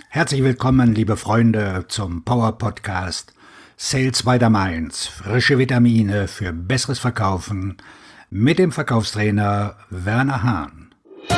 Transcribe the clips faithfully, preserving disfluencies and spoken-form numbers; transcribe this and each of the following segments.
Herzlich willkommen, liebe Freunde, zum Power Podcast Sales by the Mainz. Frische Vitamine für besseres Verkaufen mit dem Verkaufstrainer Werner Hahn.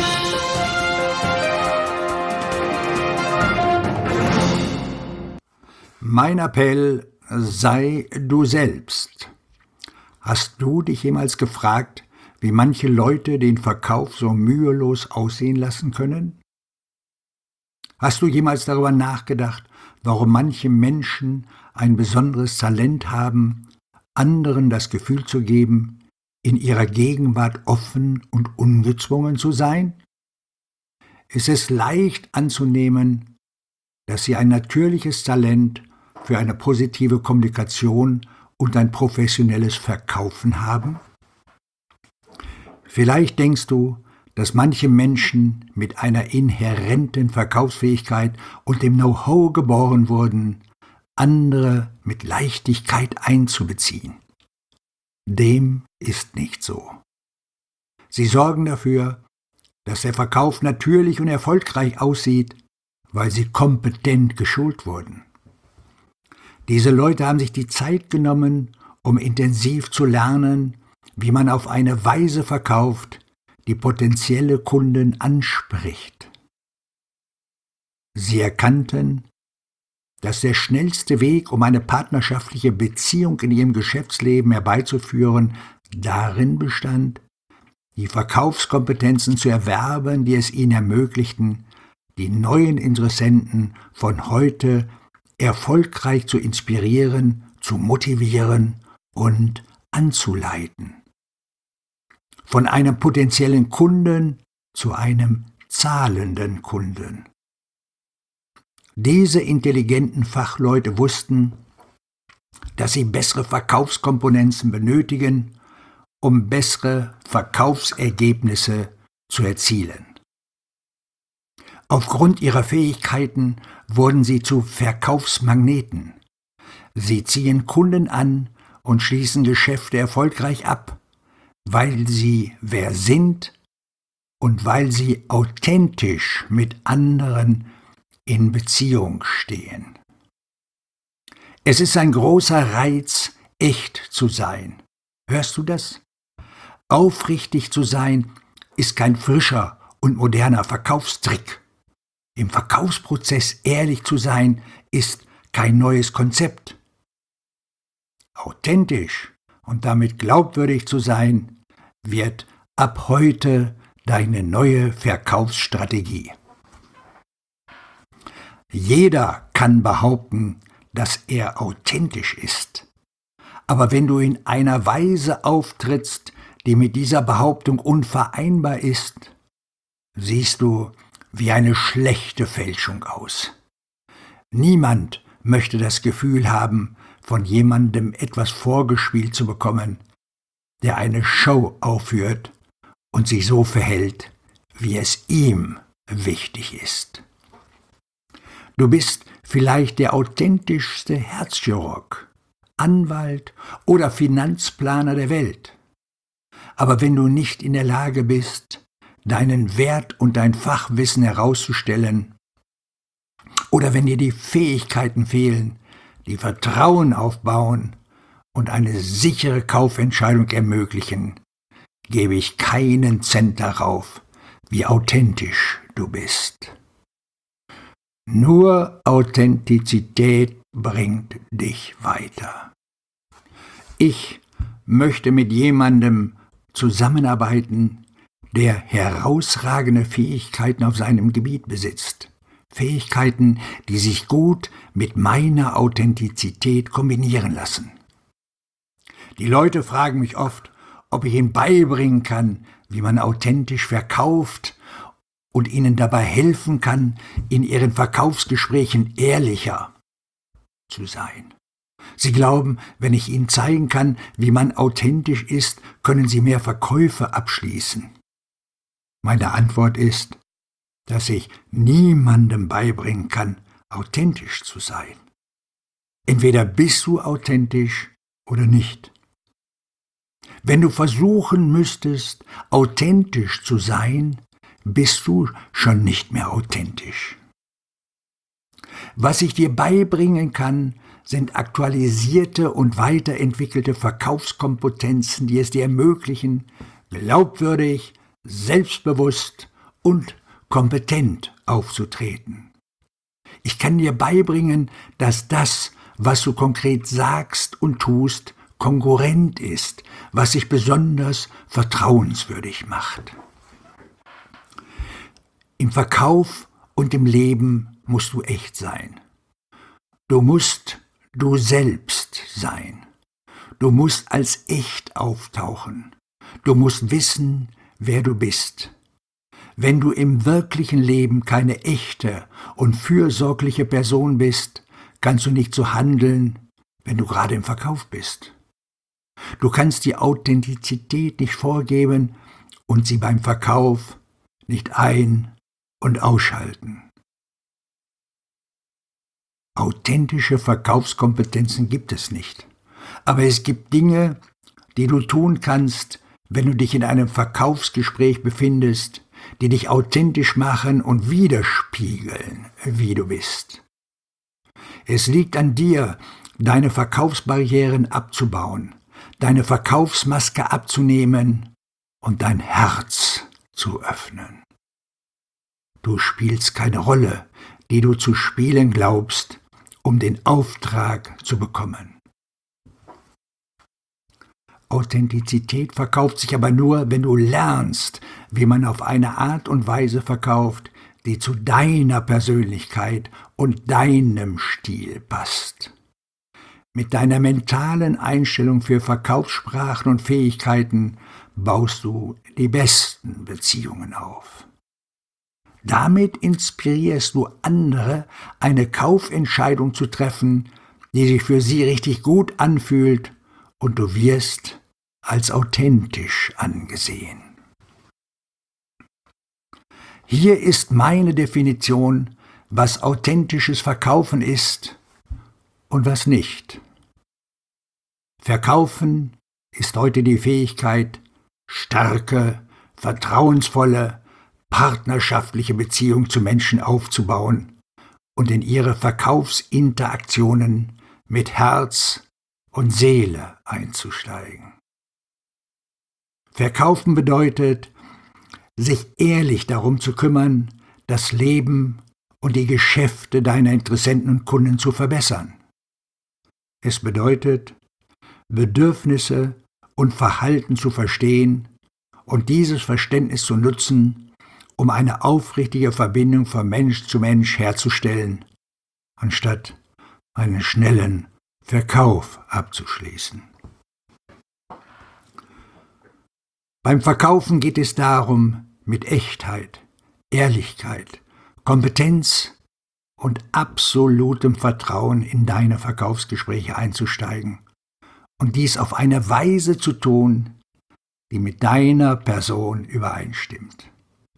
Mein Appell: sei du selbst. Hast du dich jemals gefragt, wie manche Leute den Verkauf so mühelos aussehen lassen können? Hast du jemals darüber nachgedacht, warum manche Menschen ein besonderes Talent haben, anderen das Gefühl zu geben, in ihrer Gegenwart offen und ungezwungen zu sein? Es ist leicht anzunehmen, dass sie ein natürliches Talent für eine positive Kommunikation und ein professionelles Verkaufen haben. Vielleicht denkst du, dass manche Menschen mit einer inhärenten Verkaufsfähigkeit und dem Know-how geboren wurden, andere mit Leichtigkeit einzubeziehen. Dem ist nicht so. Sie sorgen dafür, dass der Verkauf natürlich und erfolgreich aussieht, weil sie kompetent geschult wurden. Diese Leute haben sich die Zeit genommen, um intensiv zu lernen, wie man auf eine Weise verkauft, die potenzielle Kunden anspricht. Sie erkannten, dass der schnellste Weg, um eine partnerschaftliche Beziehung in ihrem Geschäftsleben herbeizuführen, darin bestand, die Verkaufskompetenzen zu erwerben, die es ihnen ermöglichten, die neuen Interessenten von heute erfolgreich zu inspirieren, zu motivieren und anzuleiten. Von einem potenziellen Kunden zu einem zahlenden Kunden. Diese intelligenten Fachleute wussten, dass sie bessere Verkaufskompetenzen benötigen, um bessere Verkaufsergebnisse zu erzielen. Aufgrund ihrer Fähigkeiten wurden sie zu Verkaufsmagneten. Sie ziehen Kunden an und schließen Geschäfte erfolgreich ab, weil sie wer sind und weil sie authentisch mit anderen in Beziehung stehen. Es ist ein großer Reiz, echt zu sein. Hörst du das? Aufrichtig zu sein ist kein frischer und moderner Verkaufstrick. Im Verkaufsprozess ehrlich zu sein ist kein neues Konzept. Authentisch und damit glaubwürdig zu sein, wird ab heute deine neue Verkaufsstrategie. Jeder kann behaupten, dass er authentisch ist. Aber wenn du in einer Weise auftrittst, die mit dieser Behauptung unvereinbar ist, siehst du wie eine schlechte Fälschung aus. Niemand möchte das Gefühl haben, von jemandem etwas vorgespielt zu bekommen, der eine Show aufführt und sich so verhält, wie es ihm wichtig ist. Du bist vielleicht der authentischste Herzchirurg, Anwalt oder Finanzplaner der Welt. Aber wenn du nicht in der Lage bist, deinen Wert und dein Fachwissen herauszustellen, oder wenn dir die Fähigkeiten fehlen, die Vertrauen aufbauen und eine sichere Kaufentscheidung ermöglichen, gebe ich keinen Cent darauf, wie authentisch du bist. Nur Authentizität bringt dich weiter. Ich möchte mit jemandem zusammenarbeiten, der herausragende Fähigkeiten auf seinem Gebiet besitzt. Fähigkeiten, die sich gut mit meiner Authentizität kombinieren lassen. Die Leute fragen mich oft, ob ich ihnen beibringen kann, wie man authentisch verkauft und ihnen dabei helfen kann, in ihren Verkaufsgesprächen ehrlicher zu sein. Sie glauben, wenn ich ihnen zeigen kann, wie man authentisch ist, können sie mehr Verkäufe abschließen. Meine Antwort ist, dass ich niemandem beibringen kann, authentisch zu sein. Entweder bist du authentisch oder nicht. Wenn du versuchen müsstest, authentisch zu sein, bist du schon nicht mehr authentisch. Was ich dir beibringen kann, sind aktualisierte und weiterentwickelte Verkaufskompetenzen, die es dir ermöglichen, glaubwürdig, selbstbewusst und kompetent aufzutreten. Ich kann dir beibringen, dass das, was du konkret sagst und tust, kongruent ist, was sich besonders vertrauenswürdig macht. Im Verkauf und im Leben musst du echt sein. Du musst du selbst sein. Du musst als echt auftauchen. Du musst wissen, wer du bist. Wenn du im wirklichen Leben keine echte und fürsorgliche Person bist, kannst du nicht so handeln, wenn du gerade im Verkauf bist. Du kannst die Authentizität nicht vorgeben und sie beim Verkauf nicht ein- und ausschalten. Authentische Verkaufskompetenzen gibt es nicht. Aber es gibt Dinge, die du tun kannst, wenn du dich in einem Verkaufsgespräch befindest, die dich authentisch machen und widerspiegeln, wie du bist. Es liegt an dir, deine Verkaufsbarrieren abzubauen, deine Verkaufsmaske abzunehmen und dein Herz zu öffnen. Du spielst keine Rolle, die du zu spielen glaubst, um den Auftrag zu bekommen. Authentizität verkauft sich aber nur, wenn du lernst, wie man auf eine Art und Weise verkauft, die zu deiner Persönlichkeit und deinem Stil passt. Mit deiner mentalen Einstellung für Verkaufssprachen und Fähigkeiten baust du die besten Beziehungen auf. Damit inspirierst du andere, eine Kaufentscheidung zu treffen, die sich für sie richtig gut anfühlt, und du wirst als authentisch angesehen. Hier ist meine Definition, was authentisches Verkaufen ist und was nicht. Verkaufen ist heute die Fähigkeit, starke, vertrauensvolle, partnerschaftliche Beziehungen zu Menschen aufzubauen und in ihre Verkaufsinteraktionen mit Herz und Seele einzusteigen. Verkaufen bedeutet, sich ehrlich darum zu kümmern, das Leben und die Geschäfte deiner Interessenten und Kunden zu verbessern. Es bedeutet, Bedürfnisse und Verhalten zu verstehen und dieses Verständnis zu nutzen, um eine aufrichtige Verbindung von Mensch zu Mensch herzustellen, anstatt einen schnellen Verkauf abzuschließen. Beim Verkaufen geht es darum, mit Echtheit, Ehrlichkeit, Kompetenz und absolutem Vertrauen in deine Verkaufsgespräche einzusteigen und dies auf eine Weise zu tun, die mit deiner Person übereinstimmt.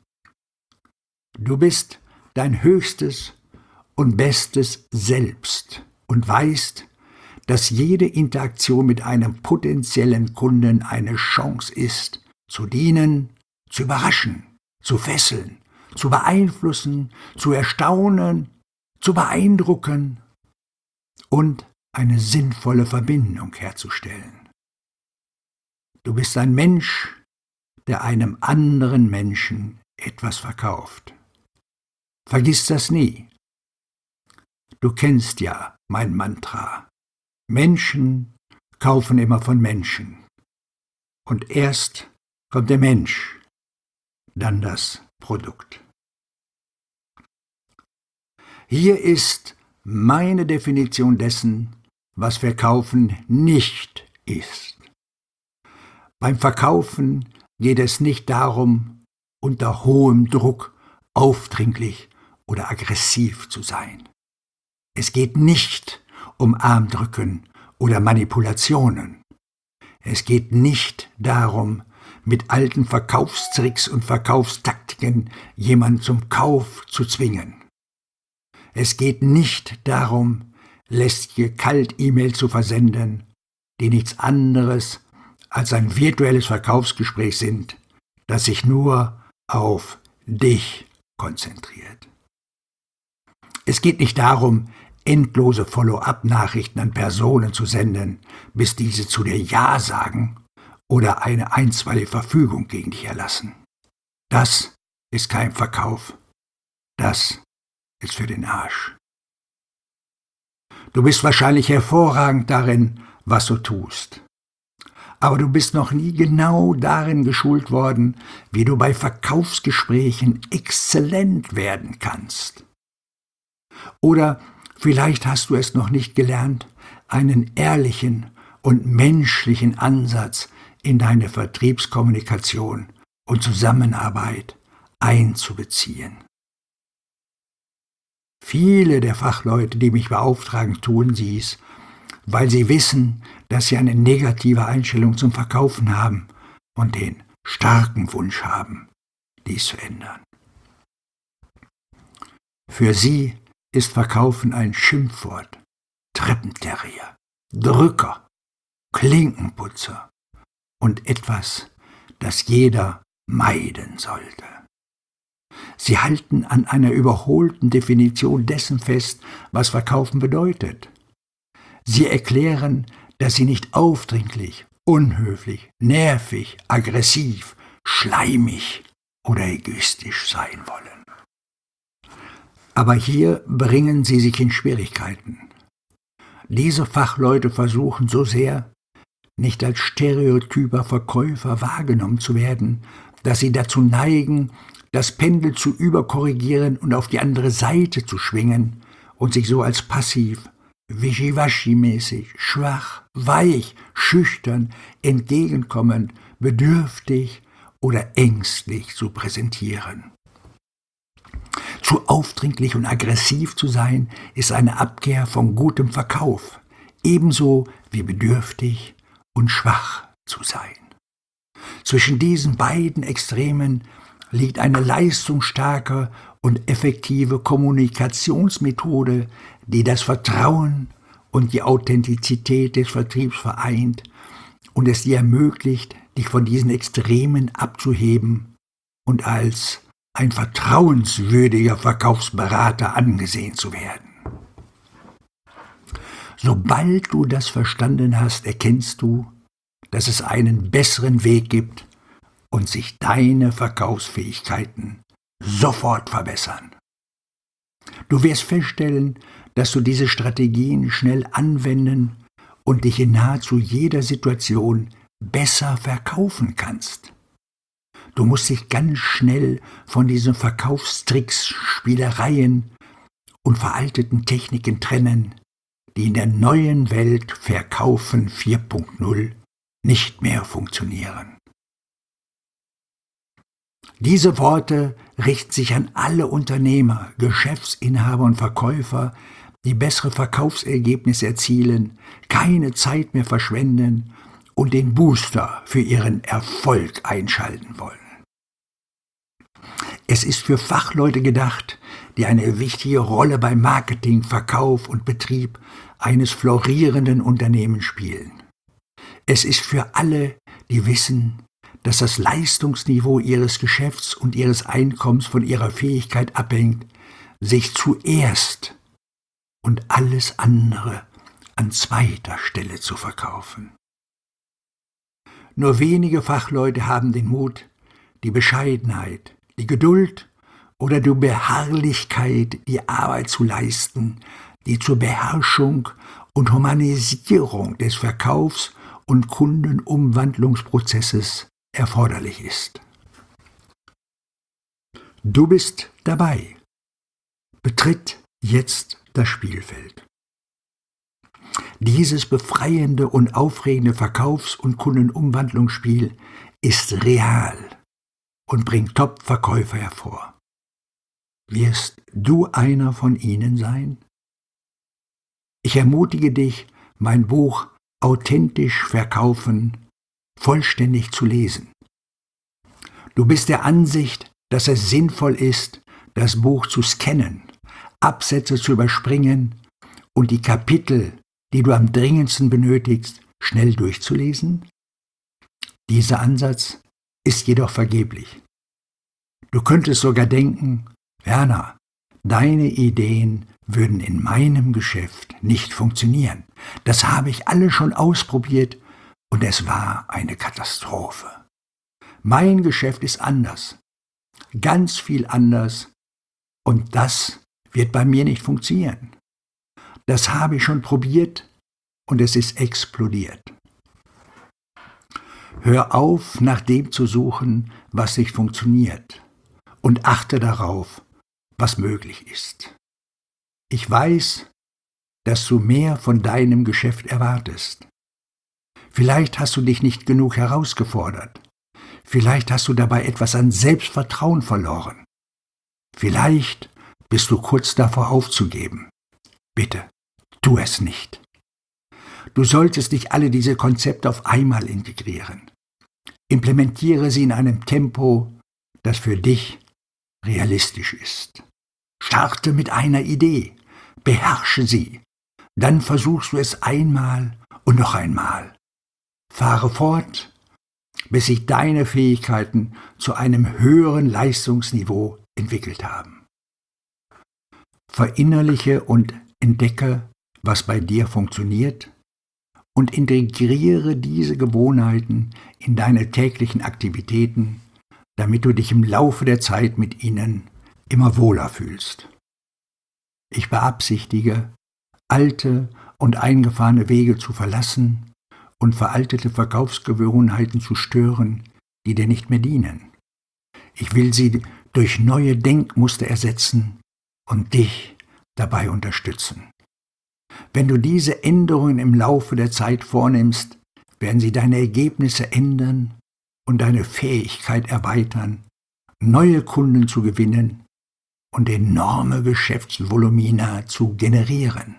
Du bist dein höchstes und bestes Selbst und weißt, dass jede Interaktion mit einem potenziellen Kunden eine Chance ist, zu dienen, zu überraschen, zu fesseln, zu beeinflussen, zu erstaunen, zu beeindrucken und eine sinnvolle Verbindung herzustellen. Du bist ein Mensch, der einem anderen Menschen etwas verkauft. Vergiss das nie. Du kennst ja mein Mantra. Menschen kaufen immer von Menschen. Und erst kommt der Mensch, dann das Produkt. Hier ist meine Definition dessen, was Verkaufen nicht ist. Beim Verkaufen geht es nicht darum, unter hohem Druck aufdringlich oder aggressiv zu sein. Es geht nicht um Armdrücken oder Manipulationen. Es geht nicht darum, mit alten Verkaufstricks und Verkaufstaktiken jemanden zum Kauf zu zwingen. Es geht nicht darum, lästige Kalt-E-Mail zu versenden, die nichts anderes als ein virtuelles Verkaufsgespräch sind, das sich nur auf dich konzentriert. Es geht nicht darum, endlose Follow-up-Nachrichten an Personen zu senden, bis diese zu dir Ja sagen oder eine einstweilige Verfügung gegen dich erlassen. Das ist kein Verkauf. Das ist für den Arsch. Du bist wahrscheinlich hervorragend darin, was du tust. Aber du bist noch nie genau darin geschult worden, wie du bei Verkaufsgesprächen exzellent werden kannst. Oder vielleicht hast du es noch nicht gelernt, einen ehrlichen und menschlichen Ansatz in deine Vertriebskommunikation und Zusammenarbeit einzubeziehen. Viele der Fachleute, die mich beauftragen, tun dies, weil sie wissen, dass sie eine negative Einstellung zum Verkaufen haben und den starken Wunsch haben, dies zu ändern. Für sie ist Verkaufen ein Schimpfwort, Treppenterrier, Drücker, Klinkenputzer und etwas, das jeder meiden sollte. Sie halten an einer überholten Definition dessen fest, was Verkaufen bedeutet. Sie erklären, dass sie nicht aufdringlich, unhöflich, nervig, aggressiv, schleimig oder egoistisch sein wollen. Aber hier bringen sie sich in Schwierigkeiten. Diese Fachleute versuchen so sehr, nicht als stereotyper Verkäufer wahrgenommen zu werden, dass sie dazu neigen, das Pendel zu überkorrigieren und auf die andere Seite zu schwingen und sich so als passiv, wischiwaschi-mäßig, schwach, weich, schüchtern, entgegenkommend, bedürftig oder ängstlich zu präsentieren. Zu aufdringlich und aggressiv zu sein, ist eine Abkehr von gutem Verkauf, ebenso wie bedürftig und schwach zu sein. Zwischen diesen beiden Extremen liegt eine leistungsstarke und effektive Kommunikationsmethode, die das Vertrauen und die Authentizität des Vertriebs vereint und es dir ermöglicht, dich von diesen Extremen abzuheben und als ein vertrauenswürdiger Verkaufsberater angesehen zu werden. Sobald du das verstanden hast, erkennst du, dass es einen besseren Weg gibt und sich deine Verkaufsfähigkeiten sofort verbessern. Du wirst feststellen, dass du diese Strategien schnell anwenden und dich in nahezu jeder Situation besser verkaufen kannst. Du musst dich ganz schnell von diesen Verkaufstricks, Spielereien und veralteten Techniken trennen, die in der neuen Welt Verkaufen vier Punkt null nicht mehr funktionieren. Diese Worte richten sich an alle Unternehmer, Geschäftsinhaber und Verkäufer, die bessere Verkaufsergebnisse erzielen, keine Zeit mehr verschwenden und den Booster für ihren Erfolg einschalten wollen. Es ist für Fachleute gedacht, die eine wichtige Rolle beim Marketing, Verkauf und Betrieb eines florierenden Unternehmens spielen. Es ist für alle, die wissen, dass das Leistungsniveau ihres Geschäfts und ihres Einkommens von ihrer Fähigkeit abhängt, sich zuerst und alles andere an zweiter Stelle zu verkaufen. Nur wenige Fachleute haben den Mut, die Bescheidenheit, die Geduld oder die Beharrlichkeit, die Arbeit zu leisten, die zur Beherrschung und Humanisierung des Verkaufs- und Kundenumwandlungsprozesses erforderlich ist. Du bist dabei. Betritt jetzt das Spielfeld. Dieses befreiende und aufregende Verkaufs- und Kundenumwandlungsspiel ist real und bringt Top-Verkäufer hervor. Wirst du einer von ihnen sein? Ich ermutige dich, mein Buch Authentisch Verkaufen vollständig zu lesen. Du bist der Ansicht, dass es sinnvoll ist, das Buch zu scannen, Absätze zu überspringen und die Kapitel, die du am dringendsten benötigst, schnell durchzulesen? Dieser Ansatz ist jedoch vergeblich. Du könntest sogar denken, Werner, deine Ideen würden in meinem Geschäft nicht funktionieren. Das habe ich alle schon ausprobiert und es war eine Katastrophe. Mein Geschäft ist anders, ganz viel anders und das wird bei mir nicht funktionieren. Das habe ich schon probiert und es ist explodiert. Hör auf, nach dem zu suchen, was nicht funktioniert und achte darauf, was möglich ist. Ich weiß, dass du mehr von deinem Geschäft erwartest. Vielleicht hast du dich nicht genug herausgefordert. Vielleicht hast du dabei etwas an Selbstvertrauen verloren. Vielleicht bist du kurz davor aufzugeben. Bitte, tu es nicht. Du solltest nicht alle diese Konzepte auf einmal integrieren. Implementiere sie in einem Tempo, das für dich realistisch ist. Starte mit einer Idee, beherrsche sie, dann versuchst du es einmal und noch einmal. Fahre fort, bis sich deine Fähigkeiten zu einem höheren Leistungsniveau entwickelt haben. Verinnerliche und entdecke, was bei dir funktioniert und integriere diese Gewohnheiten in deine täglichen Aktivitäten, damit du dich im Laufe der Zeit mit ihnen immer wohler fühlst. Ich beabsichtige, alte und eingefahrene Wege zu verlassen und veraltete Verkaufsgewohnheiten zu stören, die dir nicht mehr dienen. Ich will sie durch neue Denkmuster ersetzen und dich dabei unterstützen. Wenn du diese Änderungen im Laufe der Zeit vornimmst, werden sie deine Ergebnisse ändern und deine Fähigkeit erweitern, neue Kunden zu gewinnen und enorme Geschäftsvolumina zu generieren.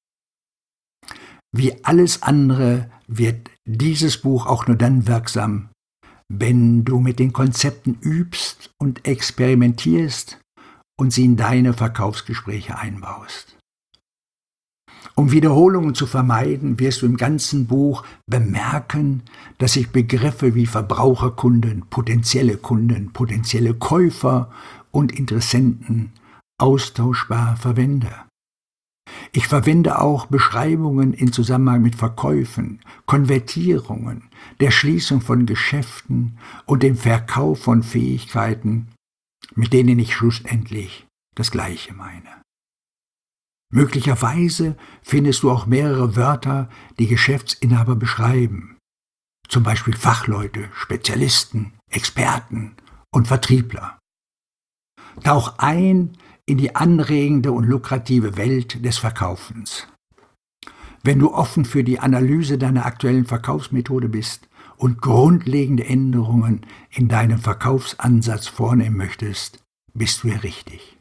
Wie alles andere wird dieses Buch auch nur dann wirksam, wenn du mit den Konzepten übst und experimentierst und sie in deine Verkaufsgespräche einbaust. Um Wiederholungen zu vermeiden, wirst du im ganzen Buch bemerken, dass ich Begriffe wie Verbraucherkunden, potenzielle Kunden, potenzielle Käufer und Interessenten austauschbar verwende. Ich verwende auch Beschreibungen in Zusammenhang mit Verkäufen, Konvertierungen, der Schließung von Geschäften und dem Verkauf von Fähigkeiten, mit denen ich schlussendlich das Gleiche meine. Möglicherweise findest du auch mehrere Wörter, die Geschäftsinhaber beschreiben, zum Beispiel Fachleute, Spezialisten, Experten und Vertriebler. Tauch ein in die anregende und lukrative Welt des Verkaufens. Wenn du offen für die Analyse deiner aktuellen Verkaufsmethode bist und grundlegende Änderungen in deinem Verkaufsansatz vornehmen möchtest, bist du hier richtig.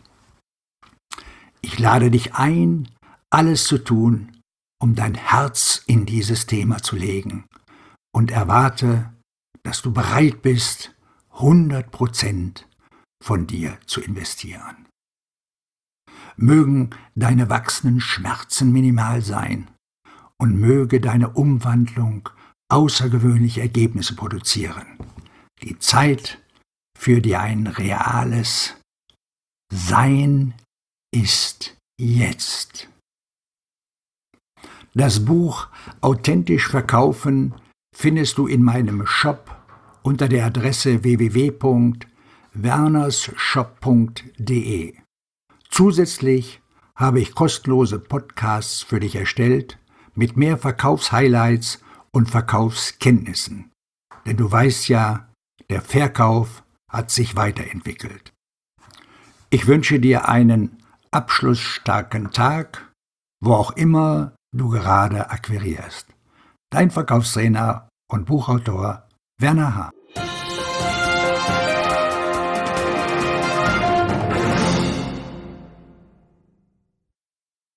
Ich lade dich ein, alles zu tun, um dein Herz in dieses Thema zu legen und erwarte, dass du bereit bist, hundert Prozent von dir zu investieren. Mögen deine wachsenden Schmerzen minimal sein und möge deine Umwandlung außergewöhnliche Ergebnisse produzieren. Die Zeit für dir ein reales Sein ist jetzt. Das Buch Authentisch verkaufen findest du in meinem Shop unter der Adresse w w w punkt wernershop punkt de. Zusätzlich habe ich kostenlose Podcasts für dich erstellt mit mehr Verkaufshighlights und Verkaufskenntnissen. Denn du weißt ja, der Verkauf hat sich weiterentwickelt. Ich wünsche dir einen abschlussstarken Tag, wo auch immer du gerade akquirierst. Dein Verkaufstrainer und Buchautor Werner H.